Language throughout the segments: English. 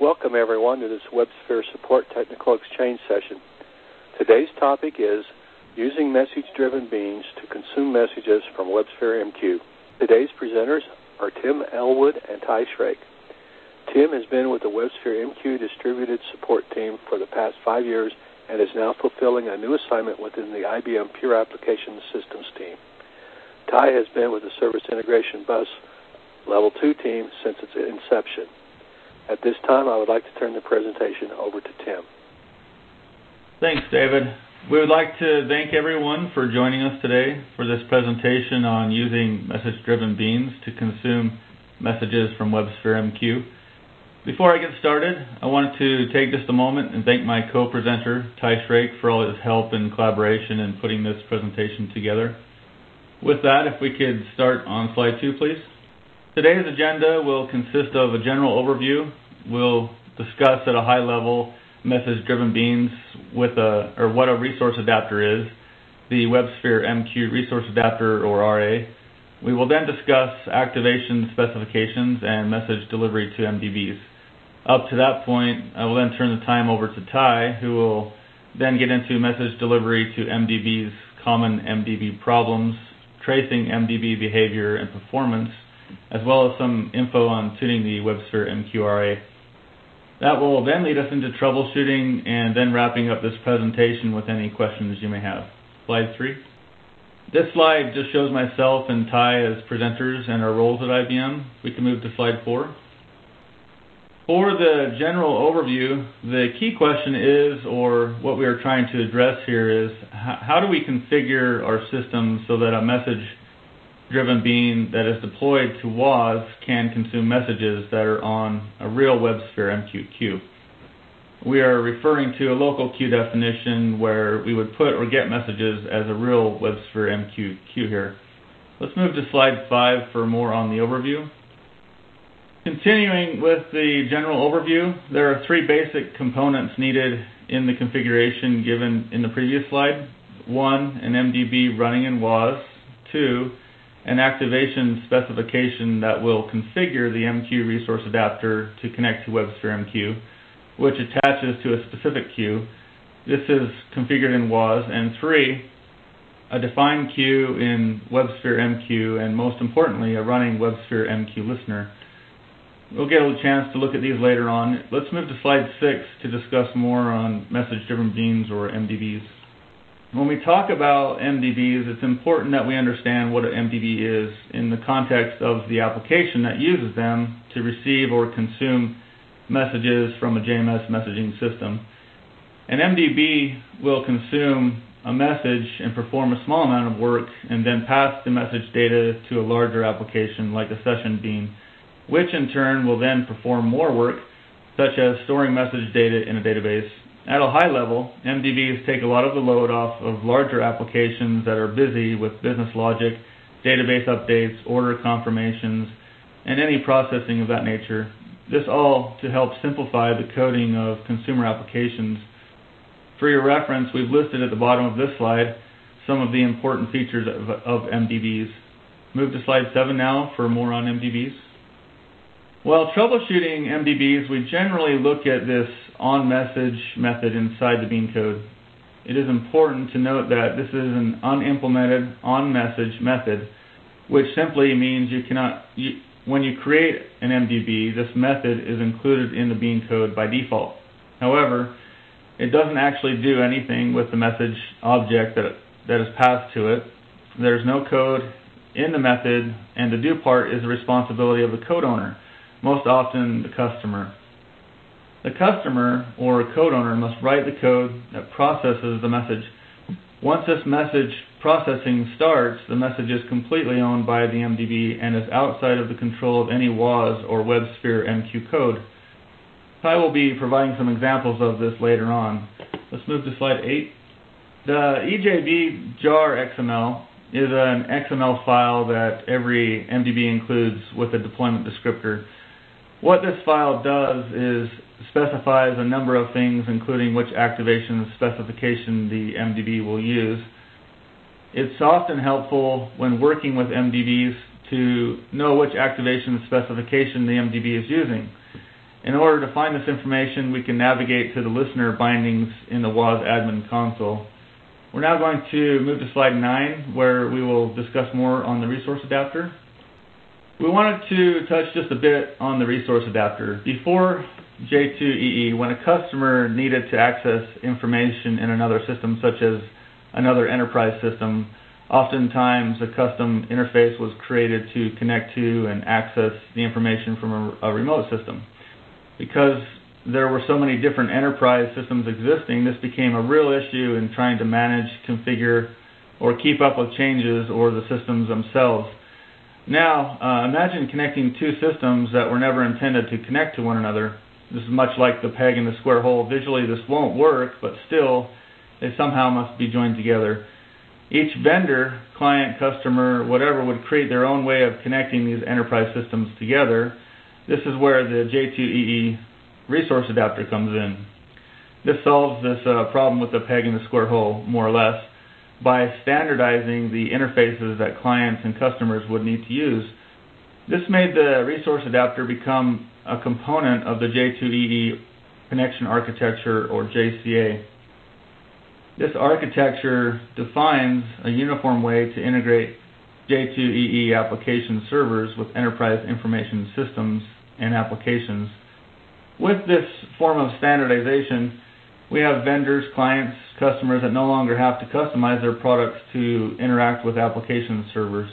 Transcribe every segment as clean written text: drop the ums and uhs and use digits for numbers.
Welcome everyone to this WebSphere Support Technical Exchange session. Today's topic is using message-driven beans to consume messages from WebSphere MQ. Today's presenters are Tim Elwood and Ty Shrake. Tim has been with the WebSphere MQ distributed support team for the past 5 years and is now fulfilling a new assignment within the IBM Pure Application Systems team. Ty has been with the Service Integration Bus Level 2 team since its inception. At this time, I would like to turn the presentation over to Tim. Thanks, David. We would like to thank everyone for joining us today for this presentation on using message-driven beans to consume messages from WebSphere MQ. Before I get started, I wanted to take just a moment and thank my co-presenter, Ty Shrake, for all his help and collaboration in putting this presentation together. With that, if we could start on slide 2, please. Today's agenda will consist of a general overview. We'll discuss at a high level message-driven beans with what a resource adapter is, the WebSphere MQ resource adapter or RA. We will then discuss activation specifications and message delivery to MDBs. Up to that point, I will then turn the time over to Ty, who will then get into message delivery to MDBs, common MDB problems, tracing MDB behavior and performance, as well as some info on tuning the WebSphere MQ-RA. That will then lead us into troubleshooting and then wrapping up this presentation with any questions you may have. Slide 3. This slide just shows myself and Ty as presenters and our roles at IBM. We can move to slide 4. For the general overview, the key question is, or what we are trying to address here is, how do we configure our system so that a message-driven bean that is deployed to WAS can consume messages that are on a real WebSphere MQ queue. We are referring to a local queue definition where we would put or get messages as a real WebSphere MQ queue here. Let's move to slide 5 for more on the overview. Continuing with the general overview, there are 3 basic components needed in the configuration given in the previous slide. 1, an MDB running in WAS. 2, an activation specification that will configure the MQ resource adapter to connect to WebSphere MQ, which attaches to a specific queue. This is configured in WAS. And 3, a defined queue in WebSphere MQ, and most importantly, a running WebSphere MQ listener. We'll get a chance to look at these later on. Let's move to slide 6 to discuss more on message-driven beans or MDBs. When we talk about MDBs, it's important that we understand what an MDB is in the context of the application that uses them to receive or consume messages from a JMS messaging system. An MDB will consume a message and perform a small amount of work and then pass the message data to a larger application like a session bean, which in turn will then perform more work, such as storing message data in a database. At a high level, MDBs take a lot of the load off of larger applications that are busy with business logic, database updates, order confirmations, and any processing of that nature. This all to help simplify the coding of consumer applications. For your reference, we've listed at the bottom of this slide some of the important features of MDBs. Move to slide 7 now for more on MDBs. While troubleshooting MDBs, we generally look at this onMessage method inside the bean code. It is important to note that this is an unimplemented onMessage method, which simply means when you create an MDB, this method is included in the bean code by default. However, it doesn't actually do anything with the message object that is passed to it. There's no code in the method, and the do part is the responsibility of the code owner, most often the customer. The customer or code owner must write the code that processes the message. Once this message processing starts, the message is completely owned by the MDB and is outside of the control of any WAS or WebSphere MQ code. I will be providing some examples of this later on. Let's move to slide 8. The EJB jar XML is an XML file that every MDB includes with a deployment descriptor. What this file does is specifies a number of things, including which activation specification the MDB will use. It's often helpful when working with MDBs to know which activation specification the MDB is using. In order to find this information, we can navigate to the listener bindings in the WAS admin console. We're now going to move to slide 9, where we will discuss more on the resource adapter. We wanted to touch just a bit on the resource adapter. Before J2EE, when a customer needed to access information in another system, such as another enterprise system, oftentimes a custom interface was created to connect to and access the information from a remote system. Because there were so many different enterprise systems existing, this became a real issue in trying to manage, configure, or keep up with changes or the systems themselves. Now, imagine connecting two systems that were never intended to connect to one another. This is much like the peg in the square hole. Visually, this won't work, but still, they somehow must be joined together. Each vendor, client, customer, whatever, would create their own way of connecting these enterprise systems together. This is where the J2EE resource adapter comes in. This solves this problem with the peg in the square hole, more or less, by standardizing the interfaces that clients and customers would need to use. This made the resource adapter become a component of the J2EE connection architecture, or JCA. This architecture defines a uniform way to integrate J2EE application servers with enterprise information systems and applications. With this form of standardization, we have vendors, clients, customers that no longer have to customize their products to interact with application servers.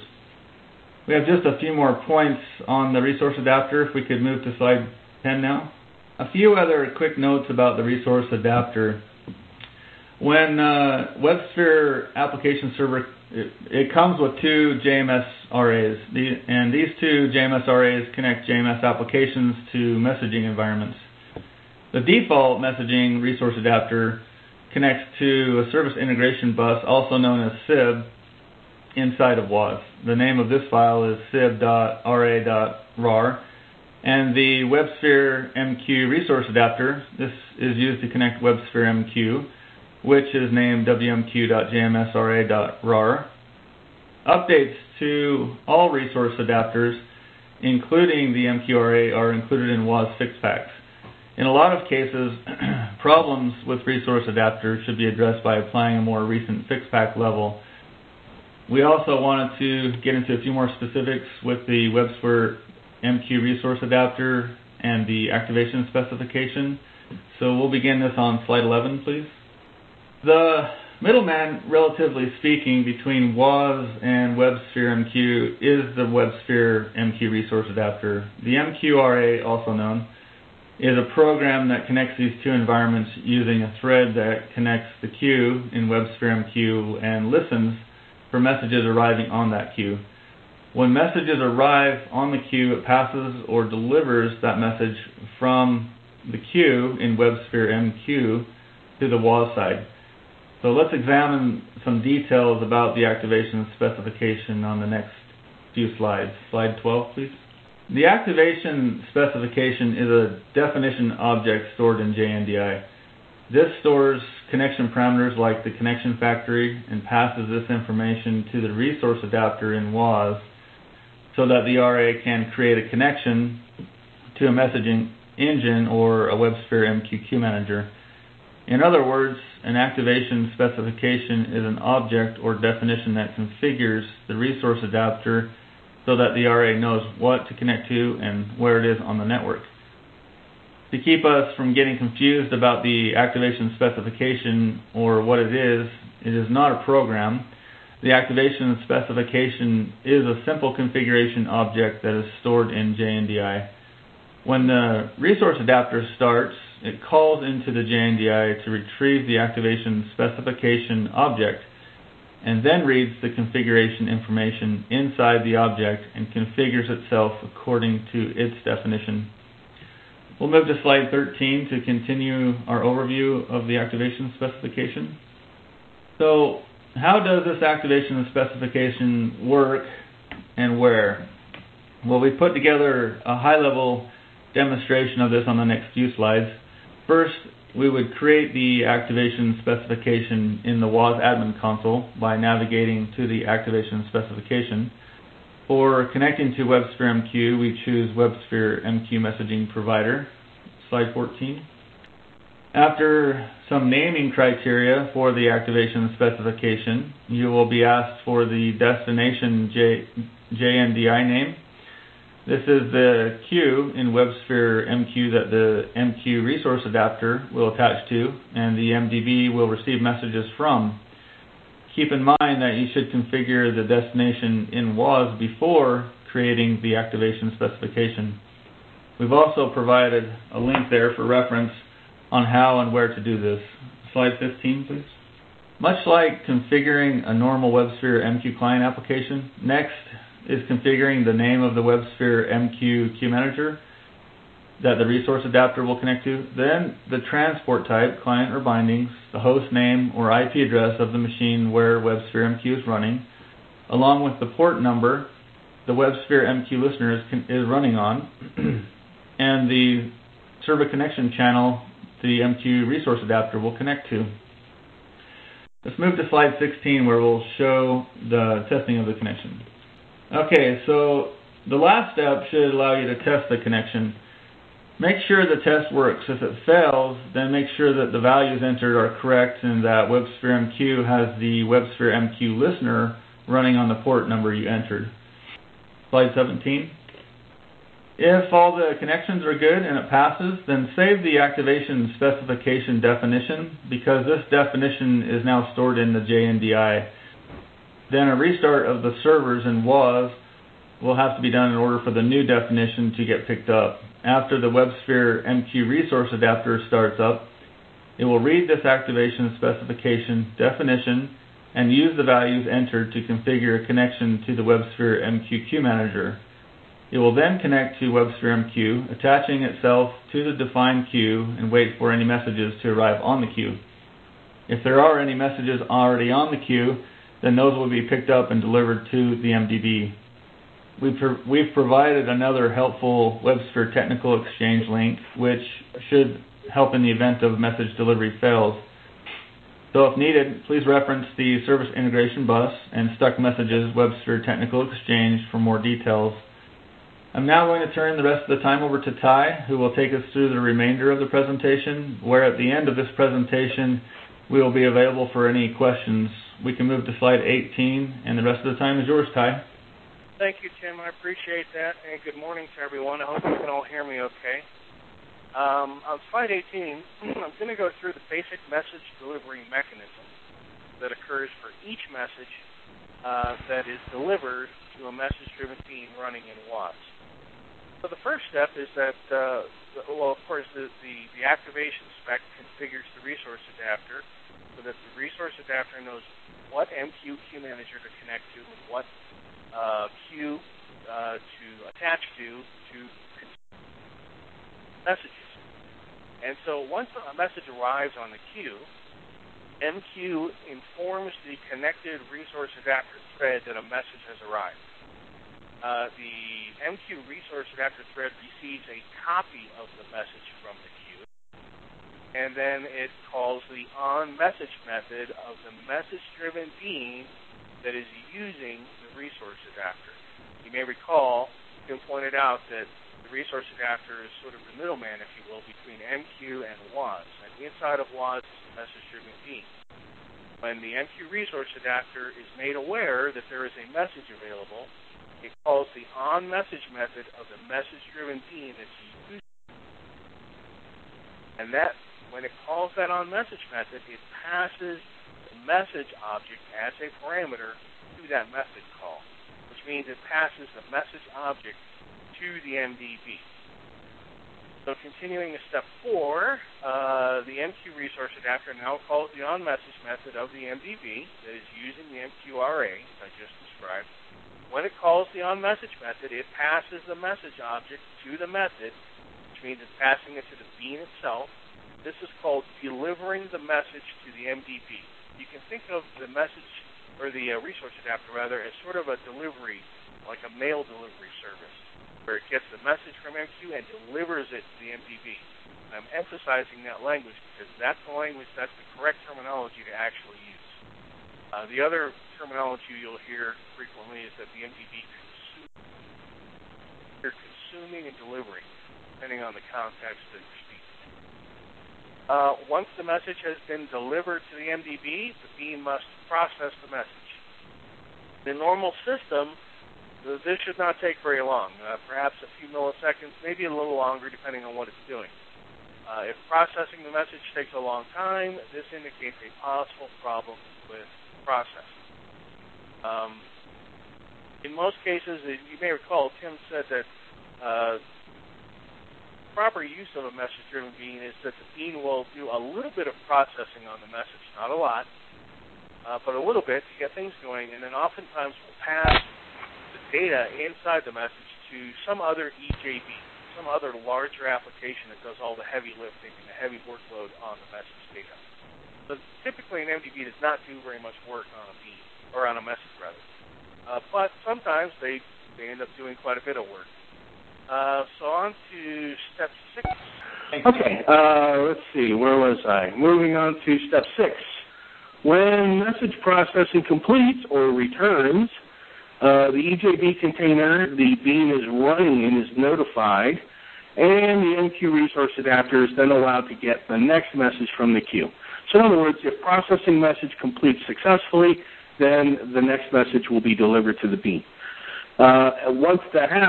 We have just a few more points on the resource adapter. If we could move to slide 10 now. A few other quick notes about the resource adapter. When WebSphere application server, it comes with two JMS RAs, and these two JMS RAs connect JMS applications to messaging environments. The default messaging resource adapter connects to a service integration bus, also known as SIB, inside of WAS. The name of this file is sib.ra.rar, and the WebSphere MQ resource adapter, this is used to connect WebSphere MQ, which is named wmq.jmsra.rar. Updates to all resource adapters, including the MQRA, are included in WAS fix packs. In a lot of cases, problems with resource adapters should be addressed by applying a more recent fix pack level. We also wanted to get into a few more specifics with the WebSphere MQ resource adapter and the activation specification. So we'll begin this on slide 11, please. The middleman, relatively speaking, between WAS and WebSphere MQ is the WebSphere MQ resource adapter. The MQRA, also known, is a program that connects these two environments using a thread that connects the queue in WebSphere MQ and listens for messages arriving on that queue. When messages arrive on the queue, it passes or delivers that message from the queue in WebSphere MQ to the WAS side. So let's examine some details about the activation specification on the next few slides. Slide 12, please. The activation specification is a definition object stored in JNDI. This stores connection parameters like the connection factory and passes this information to the resource adapter in WAS so that the RA can create a connection to a messaging engine or a WebSphere MQ queue manager. In other words, an activation specification is an object or definition that configures the resource adapter so that the RA knows what to connect to and where it is on the network. To keep us from getting confused about the activation specification or what it is not a program. The activation specification is a simple configuration object that is stored in JNDI. When the resource adapter starts, it calls into the JNDI to retrieve the activation specification object and then reads the configuration information inside the object and configures itself according to its definition. We'll move to slide 13 to continue our overview of the activation specification. So, how does this activation specification work and where? Well, we put together a high-level demonstration of this on the next few slides. First, we would create the activation specification in the WAS admin console by navigating to the activation specification. For connecting to WebSphere MQ, we choose WebSphere MQ messaging provider. slide 14. After some naming criteria for the activation specification, you will be asked for the destination JNDI name. This is the queue in WebSphere MQ that the MQ resource adapter will attach to, and the MDB will receive messages from. Keep in mind that you should configure the destination in WAS before creating the activation specification. We've also provided a link there for reference on how and where to do this. Slide 15, please. Much like configuring a normal WebSphere MQ client application, next is configuring the name of the WebSphere MQ queue manager that the resource adapter will connect to, then the transport type, client or bindings, the host name or IP address of the machine where WebSphere MQ is running, along with the port number the WebSphere MQ listener is running on, and the server connection channel the MQ resource adapter will connect to. Let's move to slide 16 where we'll show the testing of the connection. Okay, so the last step should allow you to test the connection. Make sure the test works. If it fails, then make sure that the values entered are correct and that WebSphere MQ has the WebSphere MQ listener running on the port number you entered. Slide 17. If all the connections are good and it passes, then save the activation specification definition because this definition is now stored in the JNDI. Then a restart of the servers in WAS will have to be done in order for the new definition to get picked up. After the WebSphere MQ resource adapter starts up, it will read this activation specification definition and use the values entered to configure a connection to the WebSphere MQ queue manager. It will then connect to WebSphere MQ, attaching itself to the defined queue and wait for any messages to arrive on the queue. If there are any messages already on the queue, then those will be picked up and delivered to the MDB. We've provided another helpful WebSphere technical exchange link, which should help in the event of message delivery fails. So if needed, please reference the Service Integration Bus and Stuck Messages WebSphere technical exchange for more details. I'm now going to turn the rest of the time over to Ty, who will take us through the remainder of the presentation, where at the end of this presentation, we will be available for any questions. We can move to slide 18, and the rest of the time is yours, Ty. Thank you, Tim. I appreciate that, and good morning to everyone. I hope you can all hear me okay. On slide 18, I'm going to go through the basic message delivery mechanism that occurs for each message that is delivered to a message-driven bean running in WAS. So the first step is that, of course, the activation spec configures the resource adapter so that the resource adapter knows what MQ queue manager to connect to and what queue to attach to messages. And so once a message arrives on the queue, MQ informs the connected resource adapter thread that a message has arrived. The MQ resource adapter thread receives a copy of the message from the queue, and then it calls the onMessage method of the message-driven bean that is using the resource adapter. You may recall, Tim pointed out that the resource adapter is sort of the middleman, if you will, between MQ and WAS. And inside of WAS is the message-driven bean. When the MQ resource adapter is made aware that there is a message available, it calls the onMessage method of the message-driven bean that's used. And that, when it calls that onMessage method, it passes the message object as a parameter to that message call, which means it passes the message object to the MDB. So continuing to step 4, the MQ resource adapter now calls the onMessage method of the MDB that is using the MQ RA, as I just described. When it calls the onMessage method, it passes the message object to the method, which means it's passing it to the bean itself. This is called delivering the message to the MDB. You can think of the message, or the resource adapter rather, as sort of a delivery, like a mail delivery service, where it gets the message from MQ and delivers it to the MDB. I'm emphasizing that language because that's the language, that's the correct terminology to actually use. The other terminology you'll hear frequently is that the MDB consuming and delivering, depending on the context that you're speaking. Once the message has been delivered to the MDB, the bean must process the message. In a normal system, this should not take very long, perhaps a few milliseconds, maybe a little longer depending on what it's doing. If processing the message takes a long time, this indicates a possible problem with processing. In most cases, you may recall, Tim said that proper use of a message-driven bean is that the bean will do a little bit of processing on the message, not a lot, but a little bit to get things going, and then oftentimes will pass the data inside the message to some other EJB, some other larger application that does all the heavy lifting and the heavy workload on the message data. So typically an MDB does not do very much work on a bean, or on a message rather. But sometimes they end up doing quite a bit of work. So on to step 6. Okay, let's see, where was I? Moving on to step 6. When message processing completes or returns, the EJB container, the bean is running and is notified, and the MQ resource adapter is then allowed to get the next message from the queue. So in other words, if processing message completes successfully, then the next message will be delivered to the bean. Once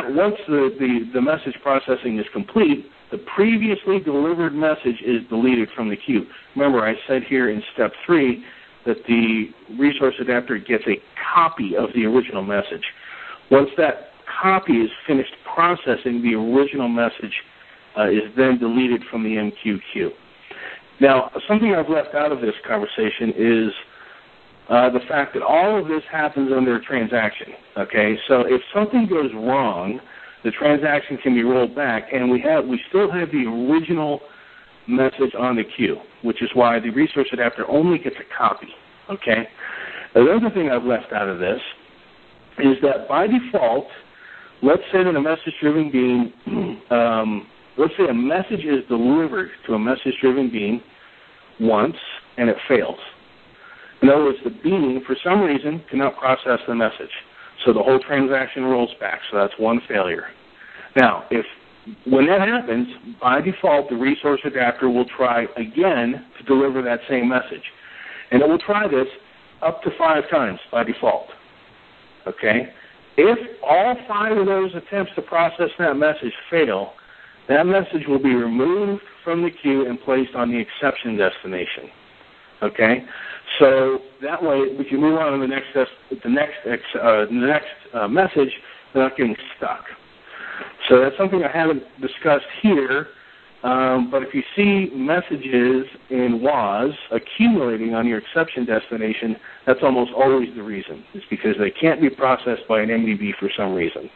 the message processing is complete, the previously delivered message is deleted from the queue. Remember, I said here in step 3 that the resource adapter gets a copy of the original message. Once that copy is finished processing, the original message is then deleted from the MQ queue. Now, something I've left out of this conversation is the fact that all of this happens under a transaction. Okay, so if something goes wrong, the transaction can be rolled back, and we still have the original message on the queue, which is why the resource adapter only gets a copy. Okay. The other thing I've left out of this is that by default, let's say that a message-driven bean, let's say a message is delivered to a message-driven bean once and it fails. In other words, the bean, for some reason, cannot process the message. So the whole transaction rolls back. So that's one failure. Now, when that happens, by default, the resource adapter will try again to deliver that same message. And it will try this up to 5 times by default. Okay? If all 5 of those attempts to process that message fail, that message will be removed from the queue and placed on the exception destination. Okay? So that way we can move on to the next message without getting stuck. So that's something I haven't discussed here, but if you see messages in WAS accumulating on your exception destination, that's almost always the reason. It's because they can't be processed by an MDB for some reason.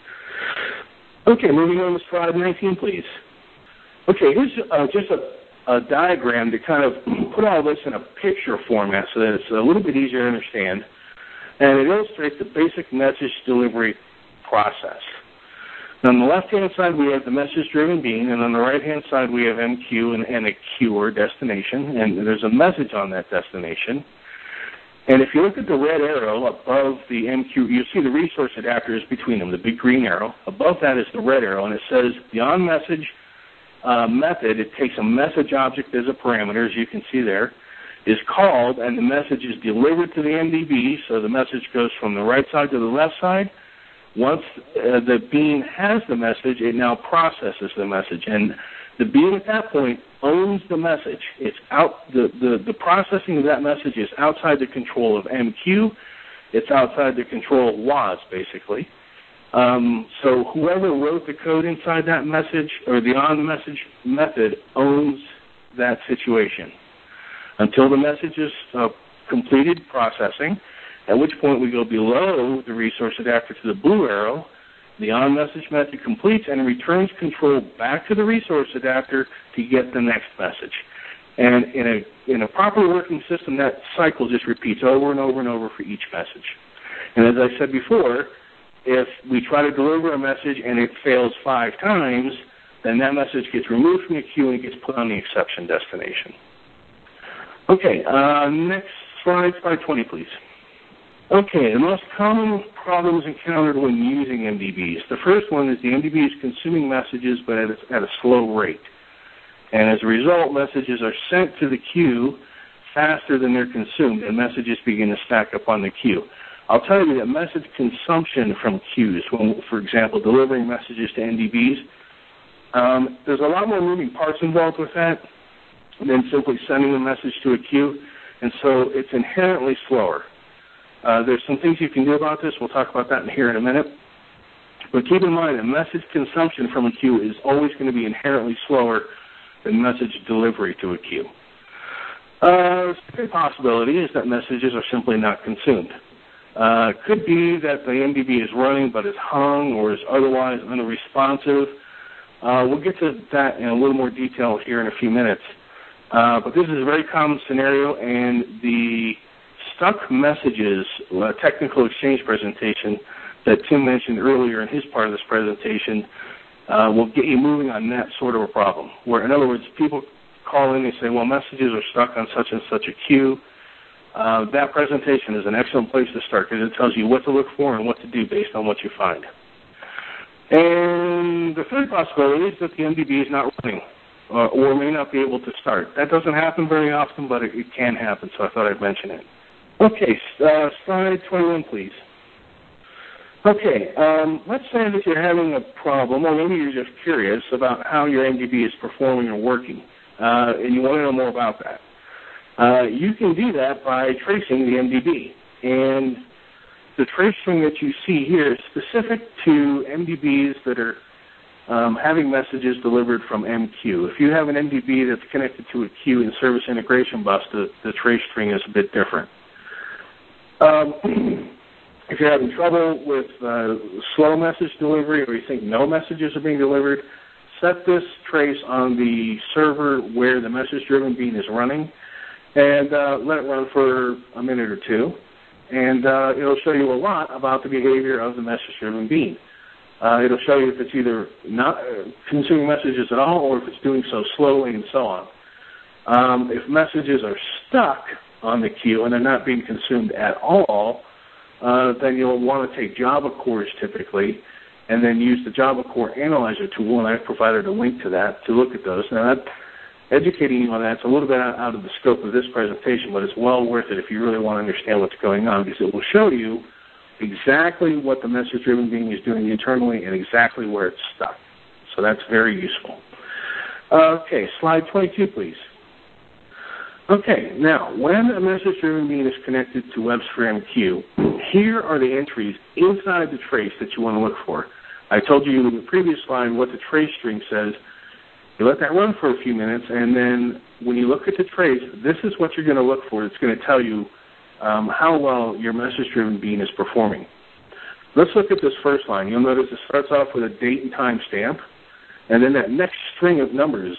Okay, moving on to slide 19, please. Okay, here's just a diagram to kind of put all this in a picture format so that it's a little bit easier to understand. And it illustrates the basic message delivery process. On the left-hand side, we have the message-driven bean, and on the right-hand side, we have MQ and a queue or destination, and there's a message on that destination. And if you look at the red arrow above the MQ, you'll see the resource adapter is between them, the big green arrow. Above that is the red arrow, and it says the on-message method, it takes a message object as a parameter, as you can see there, is called, and the message is delivered to the MDB, so the message goes from the right side to the left side. Once the bean has the message, it now processes the message, and the bean at that point owns the message. It's out. The processing of that message is outside the control of MQ. It's outside the control of WAS, basically. So whoever wrote the code inside that message or the on-message method owns that situation until the message is completed processing, at which point we go below the resource adapter to the blue arrow. The on-message method completes and returns control back to the resource adapter to get the next message. And in a properly working system, that cycle just repeats over and over and over for each message. And as I said before, if we try to deliver a message and it fails 5 times, then that message gets removed from the queue and gets put on the exception destination. Okay, next slide, slide 20, please. Okay, the most common problems encountered when using MDBs. The first one is the MDB is consuming messages, but at a slow rate. And as a result, messages are sent to the queue faster than they're consumed, and messages begin to stack up on the queue. I'll tell you that message consumption from queues, when, for example, delivering messages to NDBs, there's a lot more moving parts involved with that than simply sending a message to a queue, and so it's inherently slower. There's some things you can do about this. We'll talk about that here in a minute. But keep in mind that message consumption from a queue is always going to be inherently slower than message delivery to a queue. The second possibility is that messages are simply not consumed. Could be that the MDB is running but is hung or is otherwise unresponsive. We'll get to that in a little more detail here in a few minutes. But this is a very common scenario, and the stuck messages technical exchange presentation that Tim mentioned earlier in his part of this presentation will get you moving on that sort of a problem. Where, in other words, people call in and say, well, messages are stuck on such and such a queue. That presentation is an excellent place to start because it tells you what to look for and what to do based on what you find. And the third possibility is that the MDB is not running or may not be able to start. That doesn't happen very often, but it can happen, so I thought I'd mention it. Okay, slide 21, please. Okay, let's say that you're having a problem, or maybe you're just curious about how your MDB is performing or working, and you want to know more about that. You can do that by tracing the MDB. And the trace string that you see here is specific to MDBs that are having messages delivered from MQ. If you have an MDB that's connected to a queue in Service Integration Bus, the trace string is a bit different. If you're having trouble with slow message delivery or you think no messages are being delivered, set this trace on the server where the message-driven bean is running and let it run for a minute or two. And it'll show you a lot about the behavior of the message-driven bean. It'll show you if it's either not consuming messages at all or if it's doing so slowly and so on. If messages are stuck on the queue and they're not being consumed at all, then you'll want to take Java cores typically and then use the Java Core Analyzer tool, and I've provided a link to that to look at those. Now, educating you on that, it's a little bit out of the scope of this presentation, but it's well worth it if you really want to understand what's going on, because it will show you exactly what the message-driven bean is doing internally and exactly where it's stuck. So that's very useful. Okay, slide 22, please. Okay, now, when a message-driven bean is connected to WebSphere MQ, here are the entries inside the trace that you want to look for. I told you in the previous slide what the trace string says. You let that run for a few minutes, and then when you look at the trace, this is what you're going to look for. It's going to tell you how well your message-driven bean is performing. Let's look at this first line. You'll notice it starts off with a date and time stamp, and then that next string of numbers,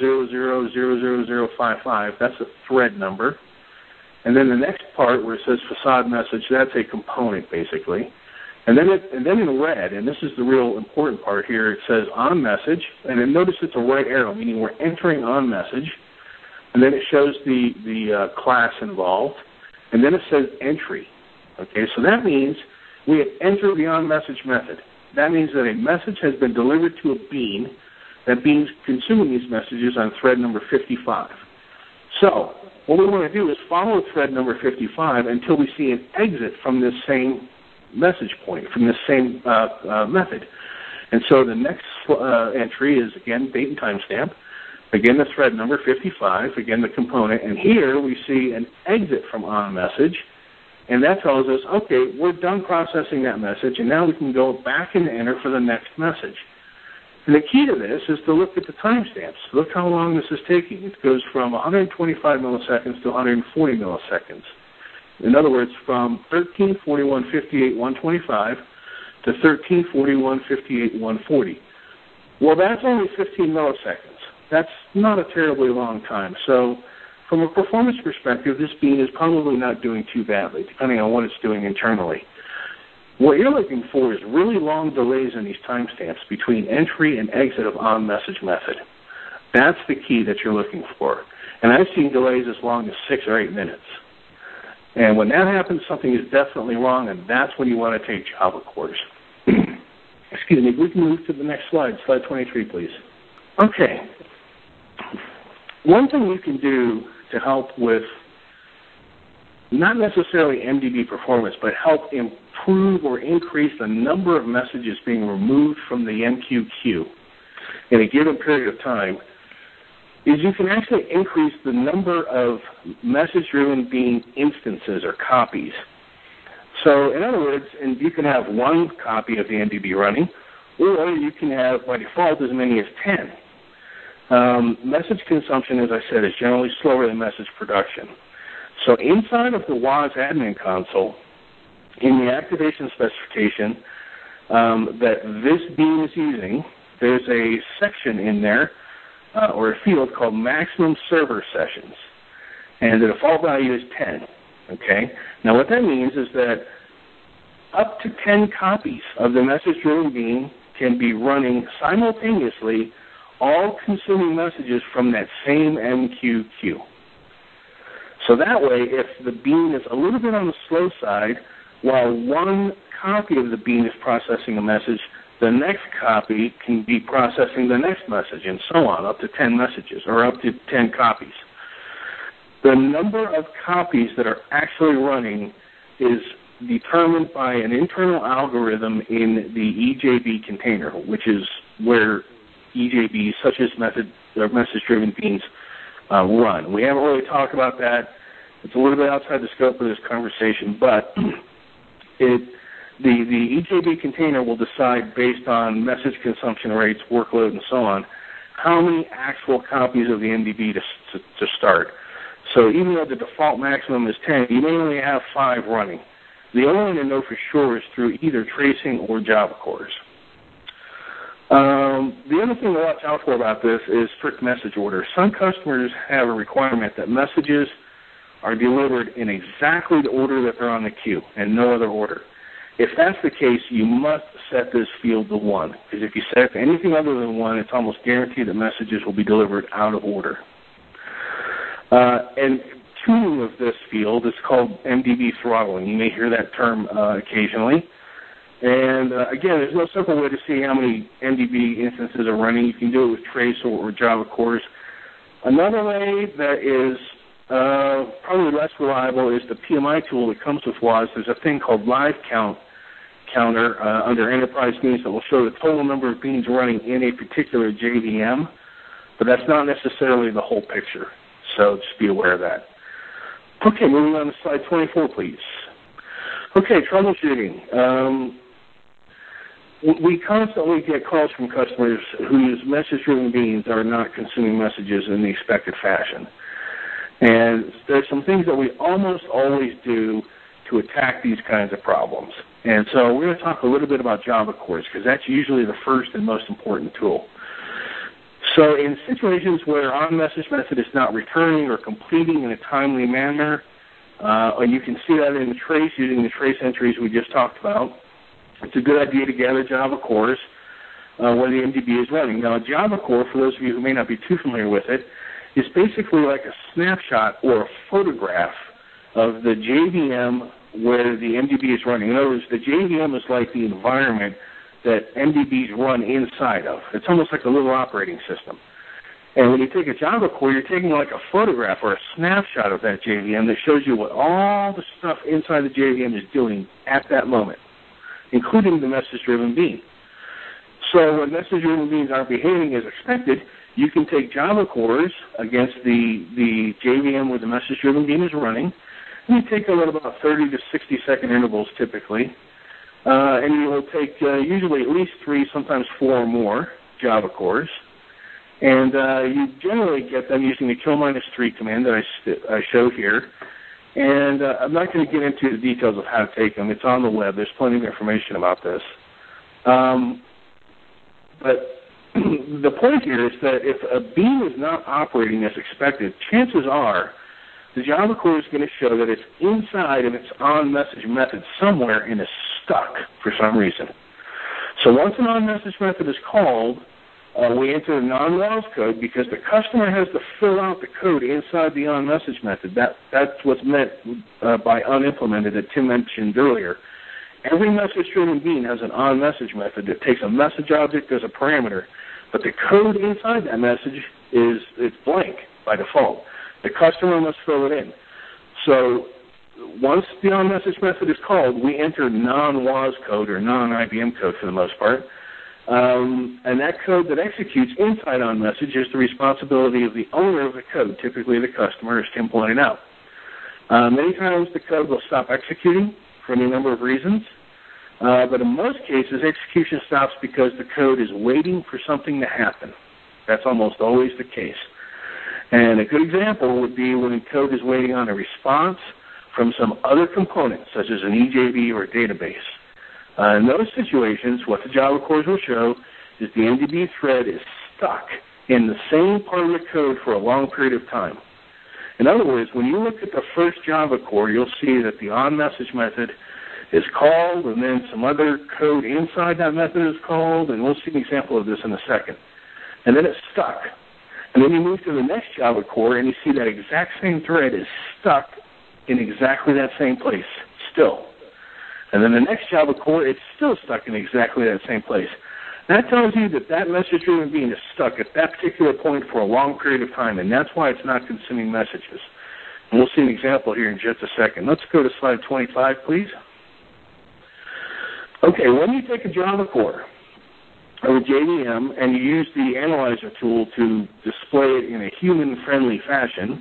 0000055, that's a thread number. And then the next part where it says facade message, that's a component, basically. And then in red, and this is the real important part here, it says on message, and then notice it's a right arrow, meaning we're entering on message. And then it shows the class involved. And then it says entry. Okay, so that means we have entered the on message method. That means that a message has been delivered to a bean. That bean's consuming these messages on thread number 55. So what we want to do is follow thread number 55 until we see an exit from this same message point, from this same method. And so the next entry is, again, date and timestamp. Again, the thread number 55, again, the component. And here we see an exit from on message. And that tells us, okay, we're done processing that message, and now we can go back and enter for the next message. And the key to this is to look at the timestamps. Look how long this is taking. It goes from 125 milliseconds to 140 milliseconds. In other words, from 13:41:58:125 to 13:41:58:140. Well, that's only 15 milliseconds. That's not a terribly long time. So from a performance perspective, this bean is probably not doing too badly, depending on what it's doing internally. What you're looking for is really long delays in these timestamps between entry and exit of on-message method. That's the key that you're looking for. And I've seen delays as long as 6 or 8 minutes. And when that happens, something is definitely wrong, and that's when you want to take Java course. Excuse me, we can move to the next slide. Slide 23, please. Okay. one thing you can do to help with not necessarily MDB performance, but help improve or increase the number of messages being removed from the MQ queue in a given period of time is you can actually increase the number of message-driven bean instances or copies. So in other words, and you can have one copy of the MDB running, or you can have, by default, as many as 10. Message consumption, as I said, is generally slower than message production. So inside of the WAS admin console, in the activation specification that this bean is using, there's a section in there, or a field called maximum server sessions. And the default value is 10. Okay? Now what that means is that up to 10 copies of the message-driven bean can be running simultaneously, all consuming messages from that same MQ queue. So that way, if the bean is a little bit on the slow side, while one copy of the bean is processing a message, the next copy can be processing the next message, and so on, up to 10 messages, or up to 10 copies. The number of copies that are actually running is determined by an internal algorithm in the EJB container, which is where EJBs, such as message-driven beans, run. We haven't really talked about that. It's a little bit outside the scope of this conversation, but the EJB container will decide, based on message consumption rates, workload, and so on, how many actual copies of the MDB to start. So even though the default maximum is 10, you may only have 5 running. The only way to know for sure is through either tracing or Java cores. The other thing to watch out for about this is strict message order. Some customers have a requirement that messages are delivered in exactly the order that they're on the queue and no other order. If that's the case, you must set this field to 1, because if you set it to anything other than 1, it's almost guaranteed that messages will be delivered out of order. And tuning of this field is called MDB throttling. You may hear that term occasionally. And again, there's no simple way to see how many MDB instances are running. You can do it with trace or Java cores. Another way that is probably less reliable is the PMI tool that comes with WAS. There's a thing called live counter under enterprise beans that will show the total number of beans running in a particular JVM, but that's not necessarily the whole picture. So just be aware of that. Okay, moving on to slide 24, please. Okay, troubleshooting. We constantly get calls from customers whose message-driven beans are not consuming messages in the expected fashion. And there's some things that we almost always do to attack these kinds of problems. And so we're going to talk a little bit about Java cores, because that's usually the first and most important tool. So in situations where on-message method is not returning or completing in a timely manner, and you can see that in the trace using the trace entries we just talked about, it's a good idea to gather Java cores where the MDB is running. Now, a Java core, for those of you who may not be too familiar with it, is basically like a snapshot or a photograph of the JVM where the MDB is running. In other words, the JVM is like the environment that MDBs run inside of. It's almost like a little operating system. And when you take a Java core, you're taking like a photograph or a snapshot of that JVM that shows you what all the stuff inside the JVM is doing at that moment, including the message-driven bean. So when message-driven beans aren't behaving as expected, you can take Java cores against the JVM where the message-driven bean is running, and you take them at about 30 to 60-second intervals typically, and you will take usually at least 3, sometimes 4 or more Java cores, and you generally get them using the kill-3 command that I showed here. And I'm not going to get into the details of how to take them. It's on the web. There's plenty of information about this. But the point here is that if a bean is not operating as expected, chances are the Java core is going to show that it's inside of its on-message method somewhere and is stuck for some reason. So once an on-message method is called, we enter the non-WAS code because the customer has to fill out the code inside the on-message method. That's what's meant by unimplemented that Tim mentioned earlier. Every message-driven bean has an on-message method that takes a message object as a parameter, But the code inside that message it's blank by default. The customer must fill it in. So once the onMessage method is called, we enter non-WAS code or non-IBM code for the most part. And that code that executes inside onMessage is the responsibility of the owner of the code, typically the customer, as Tim pointed out. Many times the code will stop executing for any number of reasons, but in most cases execution stops because the code is waiting for something to happen. That's almost always the case. And a good example would be when code is waiting on a response from some other component, such as an EJB or a database. In those situations, what the Java cores will show is the MDB thread is stuck in the same part of the code for a long period of time. In other words, when you look at the first Java core, you'll see that the onMessage method is called, and then some other code inside that method is called, and we'll see an example of this in a second. And then it's stuck. And then you move to the next Java core, and you see that exact same thread is stuck in exactly that same place still. And then the next Java core, it's still stuck in exactly that same place. That tells you that that message-driven bean is stuck at that particular point for a long period of time, and that's why it's not consuming messages. And we'll see an example here in just a second. Let's go to slide 25, please. Okay, when you take a Java core or a JVM and you use the analyzer tool to display it in a human-friendly fashion,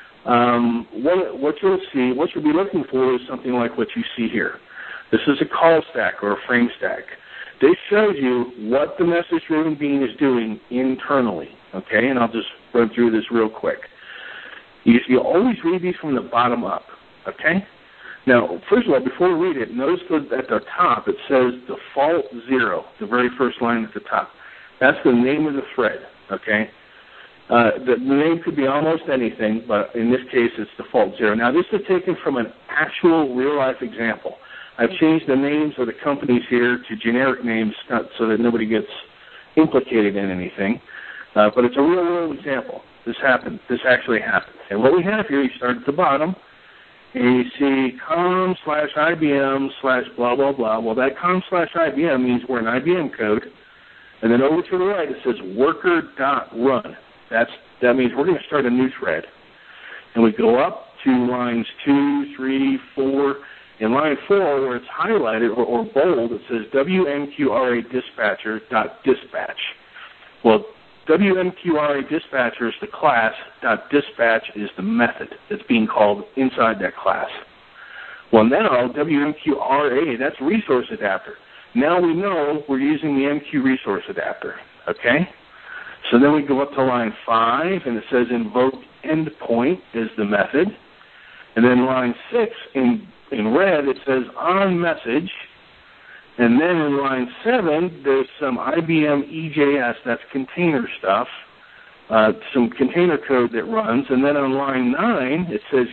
what you'll be looking for is something like what you see here. This is a call stack or a frame stack. This shows you what the message-driven bean is doing internally, okay? And I'll just run through this real quick. You always read these from the bottom up, okay? Now, first of all, before we read it, notice that at the top it says default 0, the very first line at the top. That's the name of the thread, okay? The name could be almost anything, but in this case it's default 0. Now, this is taken from an actual real-life example. I've changed the names of the companies here to generic names so that nobody gets implicated in anything. But it's a real-world example. This happened. This actually happened. And what we have here, you start at the bottom, and you see com/IBM/ blah, blah, blah. Well, that com/IBM means we're in IBM code. And then over to the right, it says worker.run. That means we're going to start a new thread. And we go up to lines 2, 3, 4. In line 4, where it's highlighted or bold, it says WMQRA dispatcher.dispatch. Well, WMQRA dispatcher is the class, .dispatch is the method that's being called inside that class. Well, now WMQRA, that's resource adapter. Now we know we're using the MQ resource adapter, okay? So then we go up to line 5, and it says invoke endpoint is the method. And then line 6, in red, it says onMessage. And then in line 7, there's some IBM EJS, that's container stuff, some container code that runs. And then on line 9, it says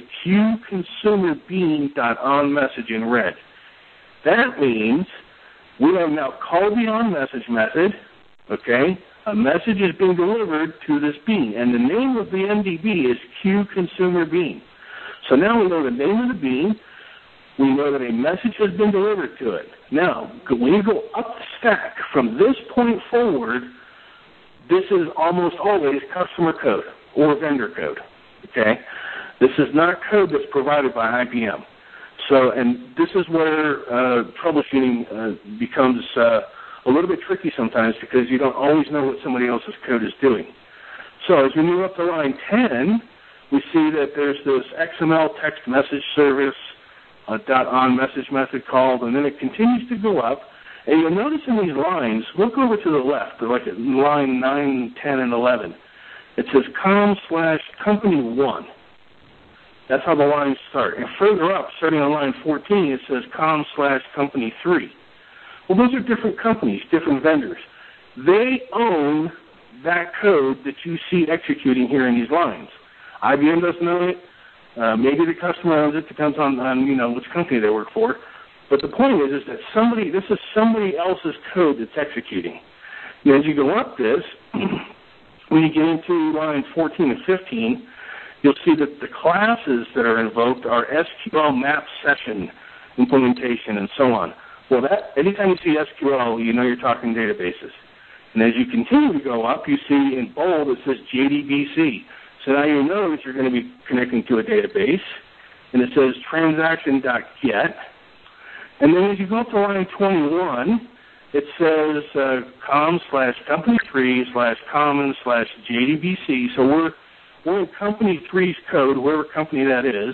qconsumerbean.onMessage in red. That means we have now called the onMessage method, okay? A message is being delivered to this bean, and the name of the MDB is qconsumerbean. So now we know the name of the bean. We know that a message has been delivered to it. Now, when you go up the stack from this point forward, this is almost always customer code or vendor code, okay? This is not code that's provided by IBM. So, and this is where troubleshooting becomes a little bit tricky sometimes because you don't always know what somebody else's code is doing. So as we move up to line 10, we see that there's this XML text message service .onMessage method called, and then it continues to go up. And you'll notice in these lines, look over to the left, like at line 9, 10, and 11. It says com/company1. That's how the lines start. And further up, starting on line 14, it says com/company3. Well, those are different companies, different vendors. They own that code that you see executing here in these lines. IBM doesn't own it. Maybe the customer owns it. Depends on which company they work for. But the point is that this is somebody else's code that's executing. And as you go up this, when you get into lines 14 and 15, you'll see that the classes that are invoked are SQL map session implementation and so on. Well, anytime you see SQL, you know you're talking databases. And as you continue to go up, you see in bold it says JDBC. So now you know that you're going to be connecting to a database, and it says transaction.get. And then as you go up to line 21, it says com/company3/common/JDBC. So we're in company 3's code, whatever company that is.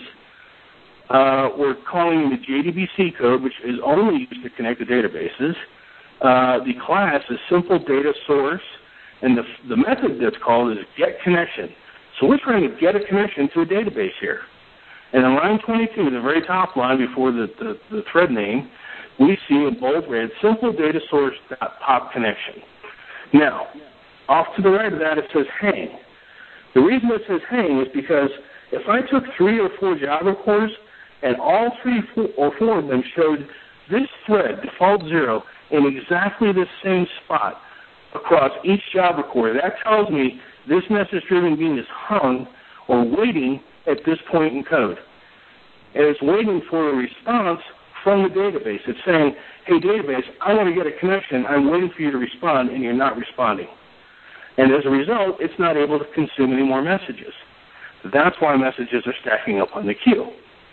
We're calling the JDBC code, which is only used to connect to databases. The class is simple data source, and the method that's called is get connection. So we're trying to get a connection to a database here. And in line 22, the very top line before the thread name, we see in bold red, simple data source.pop connection. Now, off to the right of that, it says hang. The reason it says hang is because if I took 3 or 4 Java cores and all 3 or 4 of them showed this thread, default 0, in exactly the same spot across each Java core, that tells me this message-driven bean is hung or waiting at this point in code. And it's waiting for a response from the database. It's saying, hey, database, I want to get a connection. I'm waiting for you to respond, and you're not responding. And as a result, it's not able to consume any more messages. That's why messages are stacking up on the queue.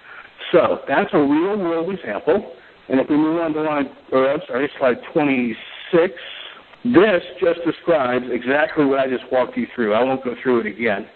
So that's a real-world example. And if we move on to slide 26, this just describes exactly what I just walked you through. I won't go through it again.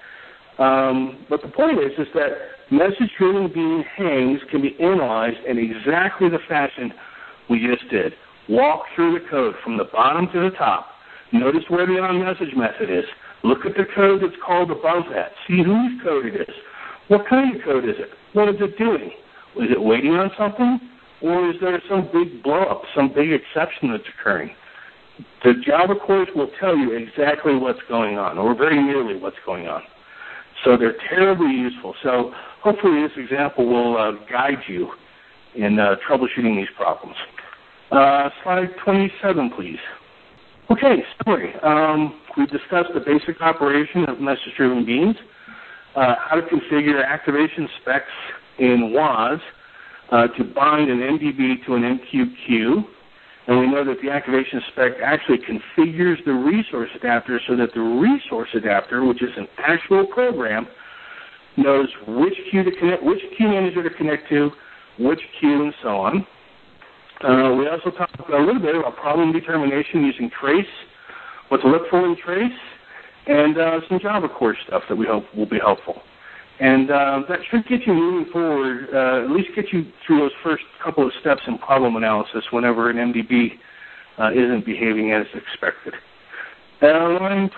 But the point is that message-driven bean hangs can be analyzed in exactly the fashion we just did. Walk through the code from the bottom to the top. Notice where the onMessage method is. Look at the code that's called above that. See whose code it is. What kind of code is it? What is it doing? Is it waiting on something? Or is there some big blow-up, some big exception that's occurring? The Java cores will tell you exactly what's going on, or very nearly what's going on. So they're terribly useful. So hopefully this example will guide you in troubleshooting these problems. Slide 27, please. Okay, summary. We've discussed the basic operation of message-driven beans, how to configure activation specs in WAS to bind an MDB to an MQQ. And we know that the activation spec actually configures the resource adapter so that the resource adapter, which is an actual program, knows which queue to connect, which queue manager to connect to, which queue, and so on. We also talked a little bit about problem determination using trace, what to look for in trace, and some Java core stuff that we hope will be helpful. And that should get you moving forward, at least get you through those first couple of steps in problem analysis whenever an MDB isn't behaving as expected. Slide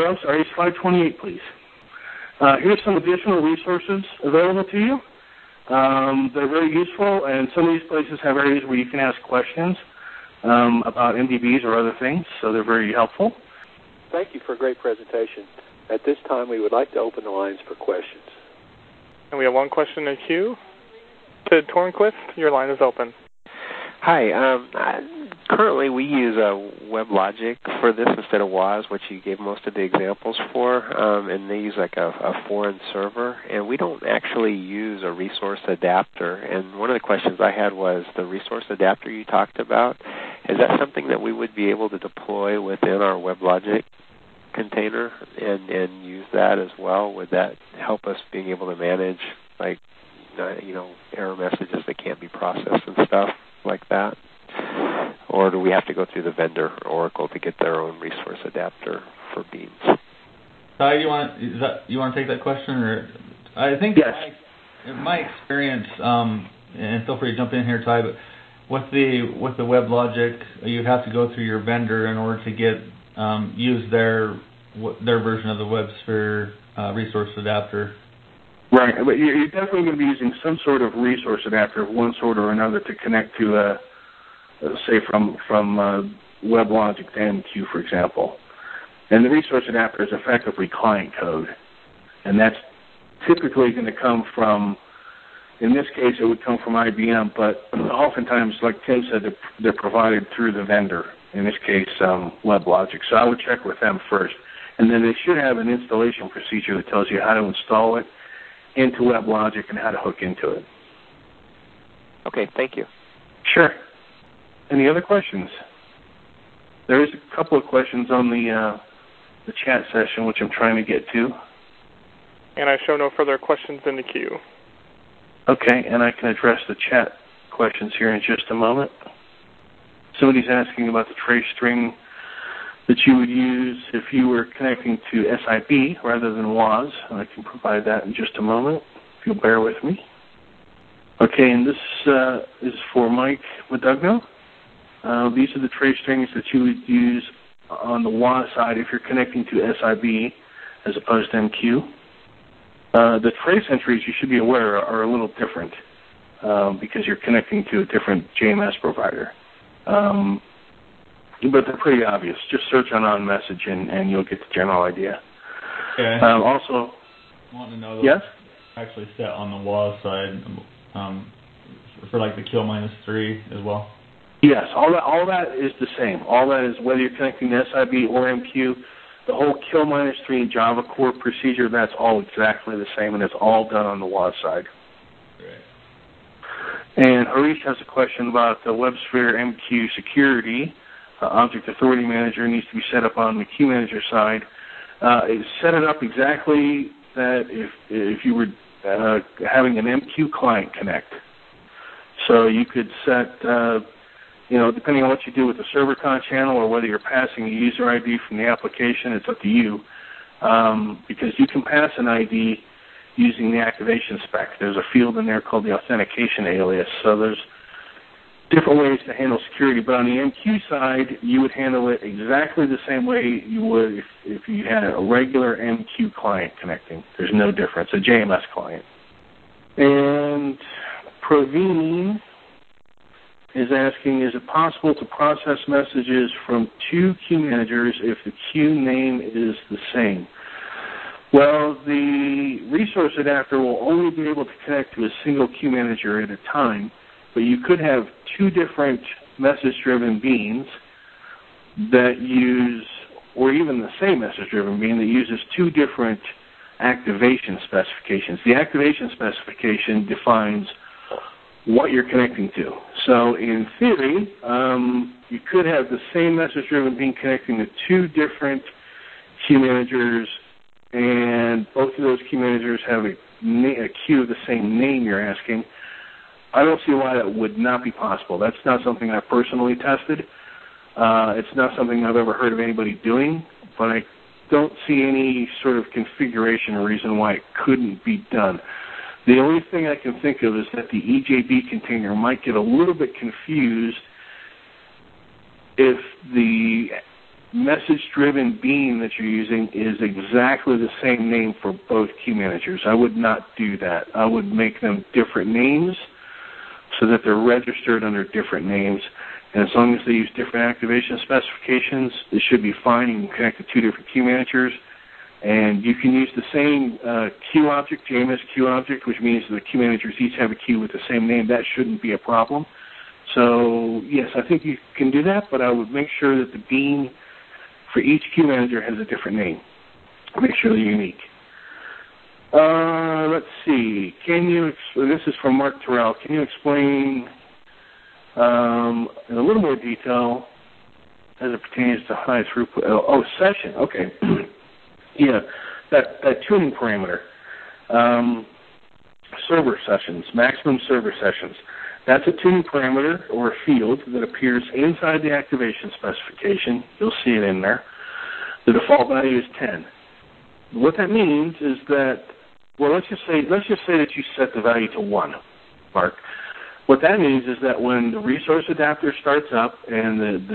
28, please. Here's some additional resources available to you. They're very useful, and some of these places have areas where you can ask questions about MDBs or other things, so they're very helpful. Thank you for a great presentation. At this time, we would like to open the lines for questions. And we have one question in queue. Sid Tornquist, your line is open. Hi. Currently, we use WebLogic for this instead of WAS, which you gave most of the examples for, and they use like a foreign server, and we don't actually use a resource adapter. And one of the questions I had was the resource adapter you talked about. Is that something that we would be able to deploy within our WebLogic container and use that as well? Would that help us being able to manage, like, error messages that can't be processed and stuff like that? Or do we have to go through the vendor, Oracle, to get their own resource adapter for Beans? Ty, you want to take that question? Or I think yes. In my experience, and feel free to jump in here, Ty, but with the WebLogic, you have to go through your vendor in order to get use their version of the WebSphere resource adapter. Right, but you're definitely going to be using some sort of resource adapter of one sort or another to connect to, say, from WebLogic to MQ, for example. And the resource adapter is effectively client code, and that's typically going to come from, in this case, it would come from IBM, but oftentimes, like Tim said, they're provided through the vendor, in this case, WebLogic. So I would check with them first. And then they should have an installation procedure that tells you how to install it into WebLogic and how to hook into it. Okay, thank you. Sure. Any other questions? there is a couple of questions on the chat session, which I'm trying to get to. And I show no further questions in the queue. Okay, and I can address the chat questions here in just a moment. Somebody's asking about the trace string that you would use if you were connecting to SIB rather than WAS, and I can provide that in just a moment, if you'll bear with me. Okay, and this is for Mike Modugno. These are the trace strings that you would use on the WAS side if you're connecting to SIB as opposed to MQ. The trace entries, you should be aware, are a little different because you're connecting to a different JMS provider. But they're pretty obvious. Just search on message and you'll get the general idea. Okay. Also, I want to know those yes? actually set on the WAS side for like the kill -3 as well. Yes, all that is the same. All that is whether you're connecting to SIB or MQ, the whole kill -3 Java core procedure, that's all exactly the same, and it's all done on the WAS side. Right. And Harish has a question about the WebSphere MQ security. Object Authority Manager needs to be set up on the Queue Manager side. Set it up exactly that if you were having an MQ client connect. So you could set, depending on what you do with the server con channel or whether you're passing a user ID from the application, it's up to you. Because you can pass an ID using the activation spec. There's a field in there called the authentication alias. So there's different ways to handle security, but on the MQ side, you would handle it exactly the same way you would if you had a regular MQ client connecting. There's no difference, a JMS client. And Praveen is asking, is it possible to process messages from two queue managers if the queue name is the same? Well, the resource adapter will only be able to connect to a single queue manager at a time, but you could have two different message-driven beans that use, or even the same message-driven bean that uses two different activation specifications. The activation specification defines what you're connecting to. So in theory, you could have the same message-driven bean connecting to two different queue managers, and both of those queue managers have a queue of the same name you're asking. I don't see why that would not be possible. That's not something I've personally tested. It's not something I've ever heard of anybody doing, but I don't see any sort of configuration or reason why it couldn't be done. The only thing I can think of is that the EJB container might get a little bit confused if the message-driven bean that you're using is exactly the same name for both queue managers. I would not do that. I would make them different names so that they're registered under different names. And as long as they use different activation specifications, it should be fine. You can connect to two different queue managers. And you can use the same queue object, JMS queue object, which means the queue managers each have a queue with the same name. That shouldn't be a problem. So, yes, I think you can do that, but I would make sure that the bean for each queue manager has a different name. Make sure they're unique. Let's see. This is from Mark Terrell. Can you explain in a little more detail as it pertains to high throughput? Session. Okay. Yeah, that tuning parameter. Server sessions, maximum server sessions. That's a tuning parameter or a field that appears inside the activation specification. You'll see it in there. The default value is 10. What that means is that, well, let's just say that you set the value to 1, Mark. What that means is that when the resource adapter starts up and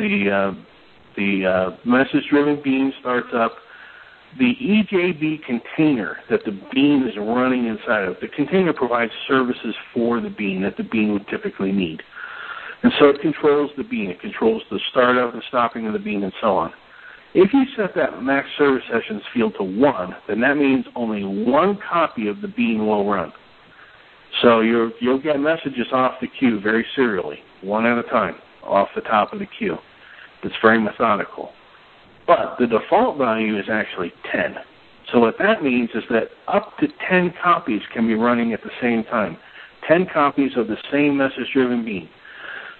the message-driven bean starts up, the EJB container that the bean is running inside of, the container provides services for the bean that the bean would typically need. And so it controls the bean. It controls the start of and stopping of the bean and so on. If you set that max server sessions field to 1, then that means only one copy of the bean will run. So you'll get messages off the queue very serially, one at a time, off the top of the queue. It's very methodical. But the default value is actually 10. So what that means is that up to 10 copies can be running at the same time. 10 copies of the same message-driven bean.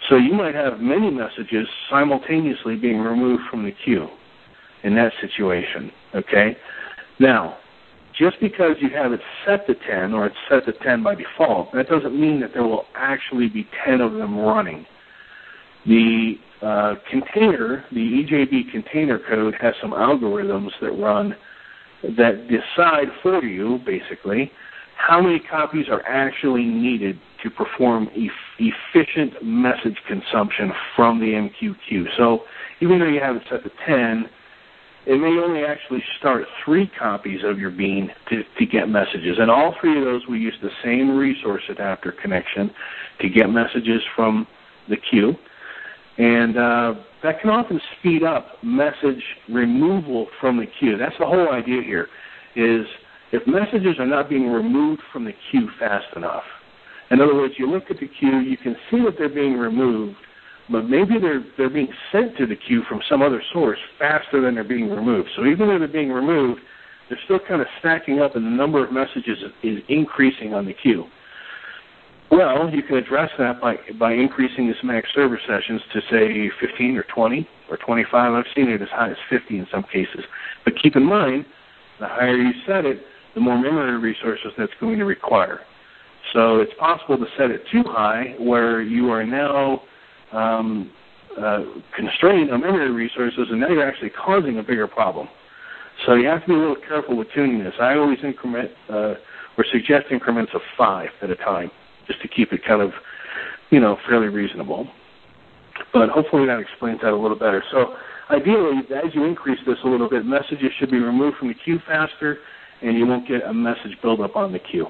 So you might have many messages simultaneously being removed from the queue in that situation, okay? Now, just because you have it set to 10 or it's set to 10 by default, that doesn't mean that there will actually be 10 of them running. The container, the EJB container code, has some algorithms that run that decide for you, basically, how many copies are actually needed to perform efficient message consumption from the MQ queue. So even though you have it set to 10, it may only actually start 3 copies of your bean to get messages. And all 3 of those will use the same resource adapter connection to get messages from the queue. And that can often speed up message removal from the queue. That's the whole idea here, is if messages are not being removed from the queue fast enough. In other words, you look at the queue, you can see that they're being removed, but maybe they're being sent to the queue from some other source faster than they're being removed. So even though they're being removed, they're still kind of stacking up and the number of messages is increasing on the queue. Well, you can address that by increasing this max server sessions to, say, 15 or 20 or 25. I've seen it as high as 50 in some cases. But keep in mind, the higher you set it, the more memory resources that's going to require. So it's possible to set it too high where you are now constrained on memory resources, and now you're actually causing a bigger problem. So you have to be a little careful with tuning this. I always increment or suggest increments of 5 at a time, just to keep it kind of, fairly reasonable. But hopefully that explains that a little better. So ideally, as you increase this a little bit, messages should be removed from the queue faster, and you won't get a message buildup on the queue.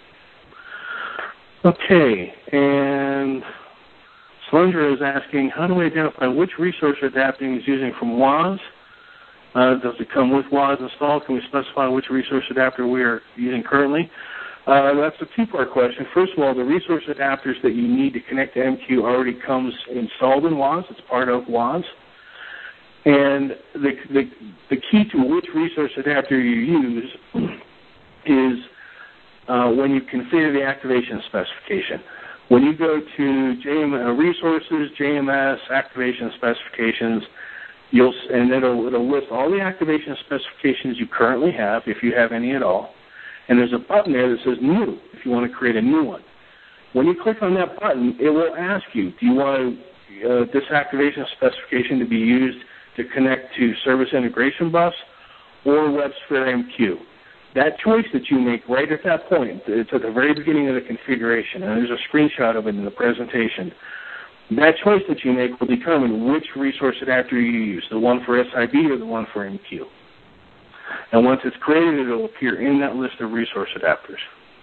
Okay, and Slundra is asking, how do we identify which resource adapting is using from WAS? Does it come with WAS installed? Can we specify which resource adapter we are using currently? That's a two-part question. First of all, the resource adapters that you need to connect to MQ already comes installed in WAS. It's part of WAS. And the key to which resource adapter you use is when you configure the activation specification. When you go to resources, JMS, activation specifications, it'll list all the activation specifications you currently have, if you have any at all. And there's a button there that says New, if you want to create a new one. When you click on that button, it will ask you, do you want this activation specification to be used to connect to Service Integration Bus or WebSphere MQ? That choice that you make right at that point, it's at the very beginning of the configuration, and there's a screenshot of it in the presentation. That choice that you make will determine which resource adapter you use, the one for SIB or the one for MQ. And once it's created, it will appear in that list of resource adapters.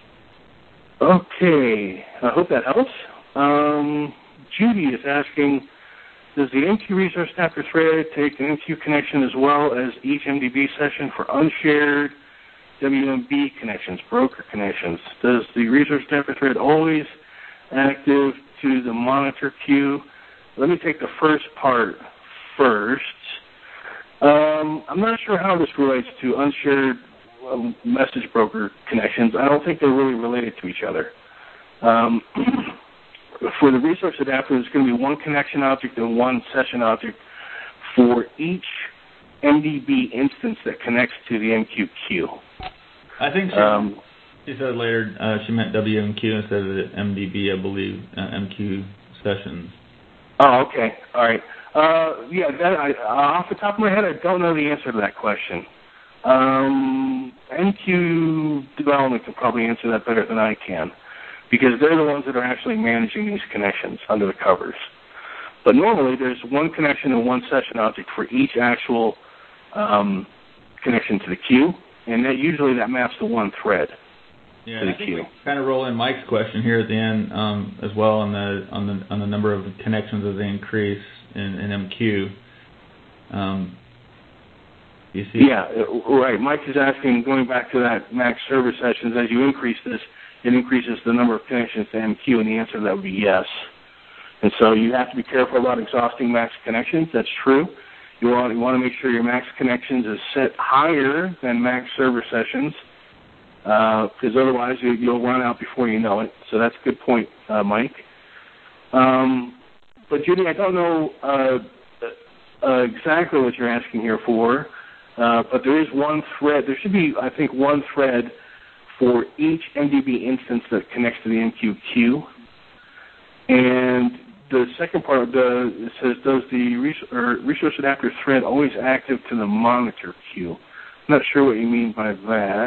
Okay, I hope that helps. Judy is asking, does the MQ resource adapter thread take an MQ connection as well as each MDB session for unshared WMB connections, broker connections? Does the resource adapter thread always active to the monitor queue? Let me take the first part first. I'm not sure how this relates to unshared message broker connections. I don't think they're really related to each other. For the resource adapter, there's going to be one connection object and one session object for each MDB instance that connects to the MQ queue. I think she said later she meant WMQ instead of the MDB, I believe, MQ sessions. Oh, okay. All right. Off the top of my head, I don't know the answer to that question. MQ development can probably answer that better than I can, because they're the ones that are actually managing these connections under the covers. But normally, there's one connection and one session object for each actual connection to the queue, and usually that maps to one thread to the queue. We kind of roll in Mike's question here at the end as well on the number of connections as they increase in MQ. You see? Yeah, right. Mike is asking, going back to that max server sessions, as you increase this, it increases the number of connections to MQ, and the answer to that would be yes. And so you have to be careful about exhausting max connections. That's true. You want to make sure your max connections is set higher than max server sessions, because otherwise you'll run out before you know it. So that's a good point, Mike. But Judy, I don't know exactly what you're asking here for, but there is one thread. There should be, I think, one thread for each MDB instance that connects to the MQ queue. And the second part it says, does the resource adapter thread always active to the monitor queue? I'm not sure what you mean by that.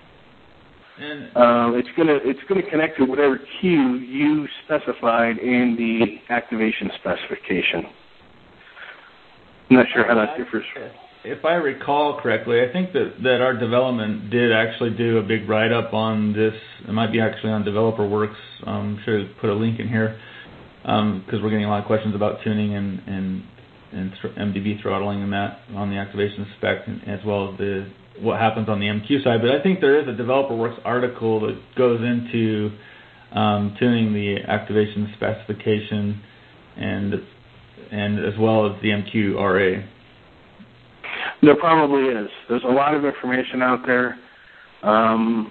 It's gonna connect to whatever queue you specified in the activation specification. I'm not sure how that differs. If I recall correctly, I think that our development did actually do a big write-up on this. It might be actually on DeveloperWorks. I'm sure to put a link in here because we're getting a lot of questions about tuning and MDB throttling and that on the activation spec, as well as what happens on the MQ side. But I think there is a DeveloperWorks article that goes into tuning the activation specification and as well as the MQ RA. There probably is. There's a lot of information out there. The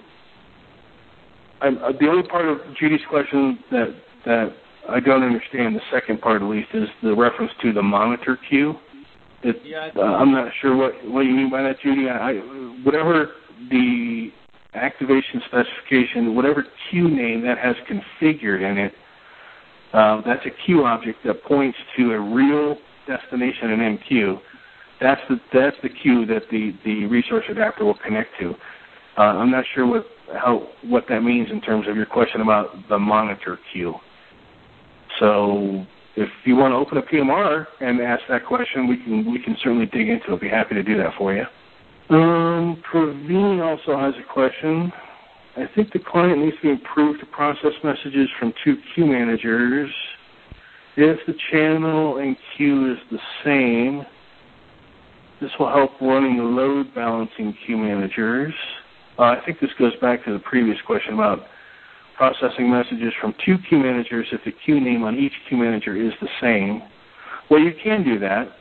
only part of Judy's question that I don't understand, the second part at least, is the reference to the monitor queue. I'm not sure what you mean by that, Judy. Whatever the activation specification, whatever queue name that has configured in it, that's a queue object that points to a real destination in MQ. That's the queue that the resource adapter will connect to. I'm not sure what that means in terms of your question about the monitor queue. So if you want to open a PMR and ask that question, we can certainly dig into it. I'd be happy to do that for you. Praveen also has a question. I think the client needs to be improved to process messages from two queue managers. If the channel and queue is the same, this will help running the load balancing queue managers. I think this goes back to the previous question about processing messages from two queue managers if the queue name on each queue manager is the same. Well, you can do that.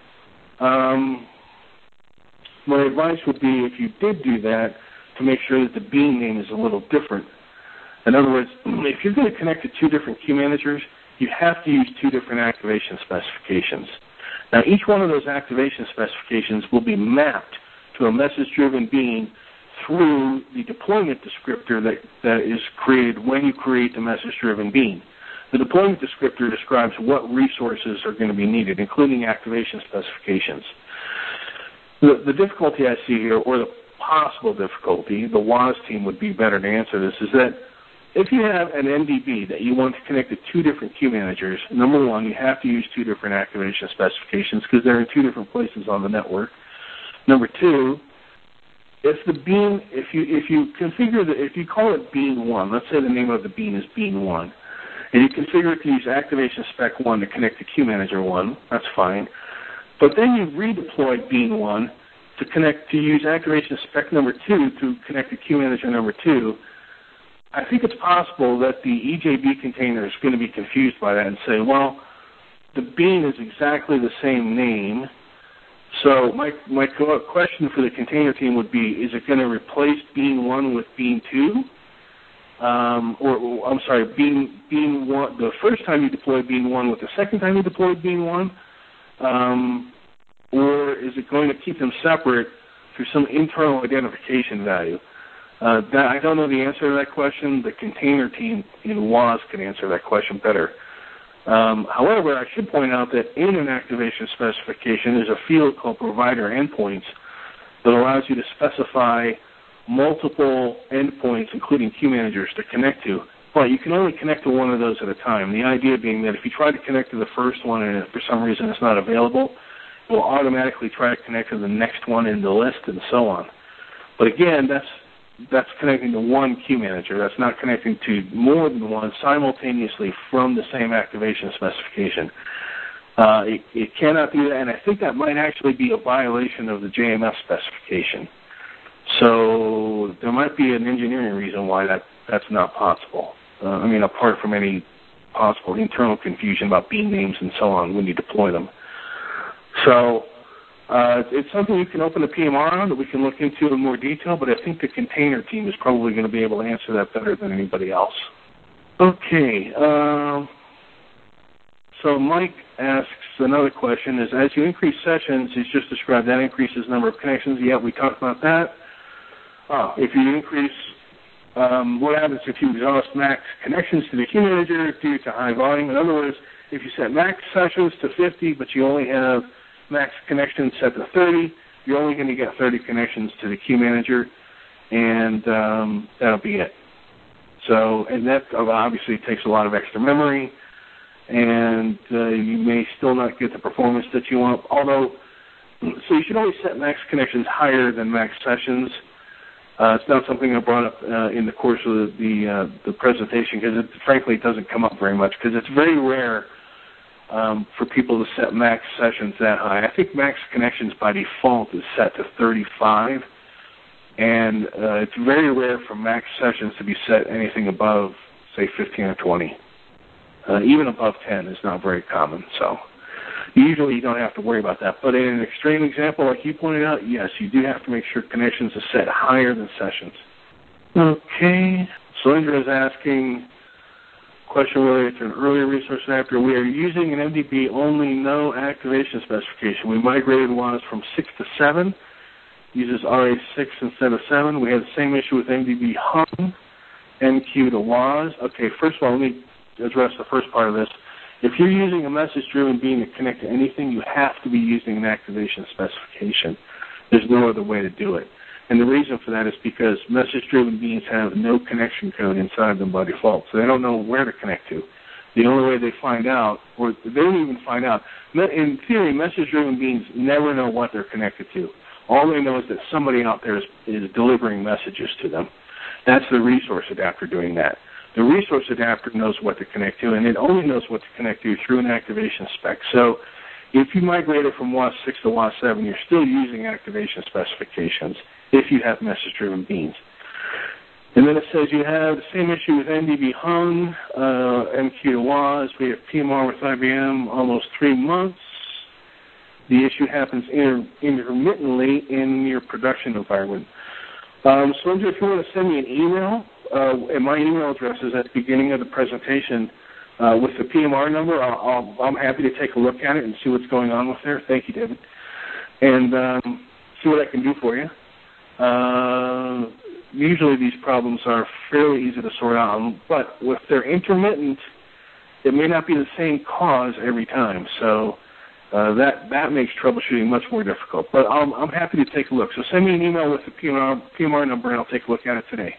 My advice would be, if you did do that, to make sure that the bean name is a little different. In other words, if you're going to connect to two different queue managers, you have to use two different activation specifications. Now, each one of those activation specifications will be mapped to a message-driven bean through the deployment descriptor that is created when you create the message-driven bean. The deployment descriptor describes what resources are going to be needed, including activation specifications. The difficulty I see here, or the possible difficulty, the WAS team would be better to answer this, is that if you have an MDB that you want to connect to two different queue managers, number one, you have to use two different activation specifications because they're in two different places on the network. Number two, if you call it bean 1, let's say the name of the bean is bean 1, and you configure it to use activation spec 1 to connect to queue manager 1, that's fine. But then you redeploy bean 1 to use activation spec number 2 to connect to queue manager number 2. I think it's possible that the EJB container is going to be confused by that and say, well, the bean is exactly the same name. So my question for the container team would be, is it going to replace bean 1 with bean 2? Bean 1, the first time you deploy bean 1 with the second time you deploy bean 1? Or is it going to keep them separate through some internal identification value? I don't know the answer to that question. The container team in WAS can answer that question better. However, I should point out that in an activation specification, there's a field called provider endpoints that allows you to specify multiple endpoints, including queue managers, to connect to. But you can only connect to one of those at a time. The idea being that if you try to connect to the first one and if for some reason it's not available, it will automatically try to connect to the next one in the list and so on. But again, that's connecting to one queue manager. That's not connecting to more than one simultaneously from the same activation specification. It cannot do that, and I think that might actually be a violation of the JMF specification. So there might be an engineering reason why that's not possible. Apart from any possible internal confusion about bean names and so on when you deploy them. So it's something you can open a PMR on that we can look into in more detail, but I think the container team is probably going to be able to answer that better than anybody else. Okay. So Mike asks another question, is as you increase sessions, he's just described that increases number of connections. Yeah, we talked about that. If you increase, what happens if you exhaust max connections to the queue manager due to high volume? In other words, if you set max sessions to 50, but you only have max connections set to 30, you're only going to get 30 connections to the queue manager, and that'll be it. So, and that obviously takes a lot of extra memory, and you may still not get the performance that you want. Although, so you should always set max connections higher than max sessions. It's not something I brought up in the course of the presentation because frankly it doesn't come up very much because it's very rare for people to set max sessions that high. I think max connections by default is set to 35, and it's very rare for max sessions to be set anything above, say, 15 or 20. Even above 10 is not very common, so usually you don't have to worry about that. But in an extreme example, like you pointed out, yes, you do have to make sure connections are set higher than sessions. Okay, so Indra is asking a question related to an earlier resource adapter. We are using an MDB only, no activation specification. We migrated WAS from 6 to 7, uses RA6 instead of 7. We had the same issue with MDB hung, MQ to WAS. Okay, first of all, let me address the first part of this. If you're using a message-driven bean to connect to anything, you have to be using an activation specification. There's no other way to do it. And the reason for that is because message-driven beans have no connection code inside them by default, so they don't know where to connect to. The only way they find out, or they don't even find out, in theory, message-driven beans never know what they're connected to. All they know is that somebody out there is delivering messages to them. That's the resource adapter doing that. The resource adapter knows what to connect to, and it only knows what to connect to through an activation spec. So if you migrated from WAS 6 to WAS 7, you're still using activation specifications if you have message-driven beans. And then it says you have the same issue with MDB hung, MQ to WAS. We have PMR with IBM almost 3 months. The issue happens intermittently in your production environment. So if you want to send me an email, and my email address is at the beginning of the presentation with the PMR number. I'm happy to take a look at it and see what's going on with there. Thank you, David. And see what I can do for you. Usually these problems are fairly easy to sort out, but if they're intermittent, it may not be the same cause every time. So that makes troubleshooting much more difficult. But I'm happy to take a look. So send me an email with the PMR number, and I'll take a look at it today.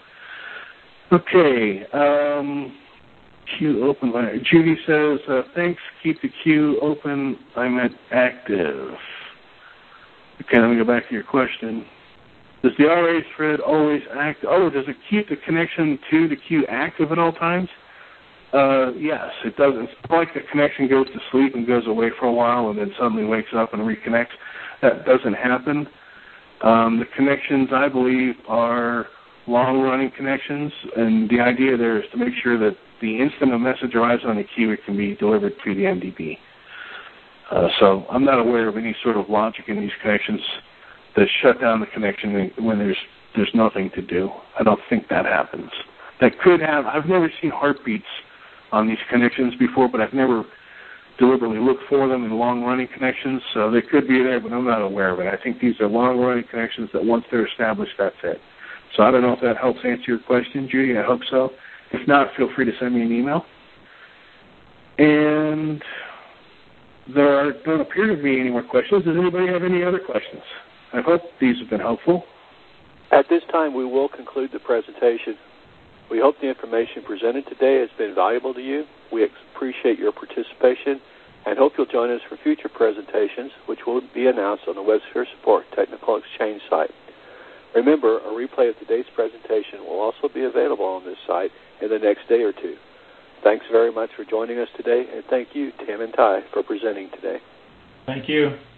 Okay, queue open. Judy says, thanks, keep the queue open. I'm at active. Okay, let me go back to your question. Does the RA thread always act? Oh, does it keep the connection to the queue active at all times? Yes, it does. It's like the connection goes to sleep and goes away for a while and then suddenly wakes up and reconnects. That doesn't happen. The connections, I believe, are long-running connections, and the idea there is to make sure that the instant a message arrives on the queue, it can be delivered to the MDB. So I'm not aware of any sort of logic in these connections that shut down the connection when there's nothing to do. I don't think that happens. That could have. I've never seen heartbeats on these connections before, but I've never deliberately looked for them in long-running connections, so they could be there, but I'm not aware of it. I think these are long-running connections that once they're established, that's it. So I don't know if that helps answer your question, Judy. I hope so. If not, feel free to send me an email. And there don't appear to be any more questions. Does anybody have any other questions? I hope these have been helpful. At this time, we will conclude the presentation. We hope the information presented today has been valuable to you. We appreciate your participation and hope you'll join us for future presentations, which will be announced on the WebSphere Support Technical Exchange site. Remember, a replay of today's presentation will also be available on this site in the next day or two. Thanks very much for joining us today, and thank you, Tim and Ty, for presenting today. Thank you.